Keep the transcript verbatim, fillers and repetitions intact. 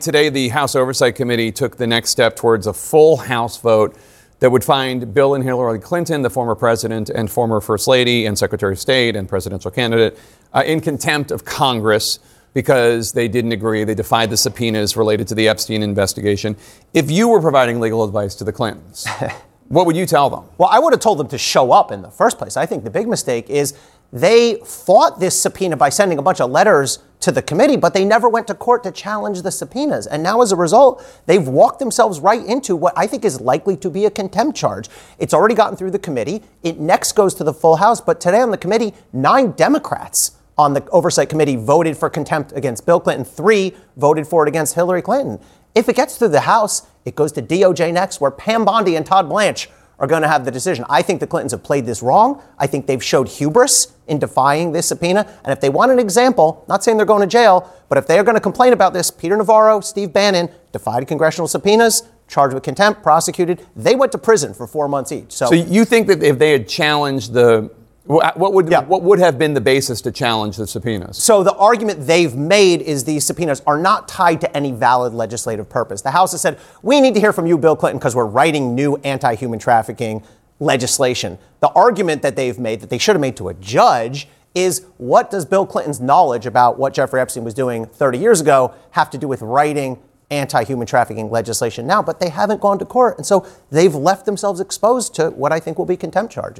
Today, the House Oversight Committee took the next step towards a full House vote that would find Bill and Hillary Clinton, the former president and former First Lady and Secretary of State and presidential candidate, uh, in contempt of Congress because they didn't agree. They defied the subpoenas related to the Epstein investigation. If you were providing legal advice to the Clintons, what would you tell them? Well, I would have told them to show up in the first place. I think the big mistake is they fought this subpoena by sending a bunch of letters to the committee, but they never went to court to challenge the subpoenas. And now, as a result, they've walked themselves right into what I think is likely to be a contempt charge. It's already gotten through the committee. It next goes to the full House. But today on the committee, nine Democrats on the Oversight Committee voted for contempt against Bill Clinton. Three voted for it against Hillary Clinton. If it gets through the House, it goes to D O J next, where Pam Bondi and Todd Blanche are going to have the decision. I think the Clintons have played this wrong. I think they've showed hubris in defying this subpoena. And if they want an example, not saying they're going to jail, but if they're going to complain about this, Peter Navarro, Steve Bannon defied congressional subpoenas, charged with contempt, prosecuted. They went to prison for four months each. So, so you think that if they had challenged the What would yeah. what would have been the basis to challenge the subpoenas? So the argument they've made is these subpoenas are not tied to any valid legislative purpose. The House has said, we need to hear from you, Bill Clinton, because we're writing new anti-human trafficking legislation. The argument that they've made, that they should have made to a judge, is what does Bill Clinton's knowledge about what Jeffrey Epstein was doing thirty years ago have to do with writing anti-human trafficking legislation now? But they haven't gone to court. And so they've left themselves exposed to what I think will be contempt charges.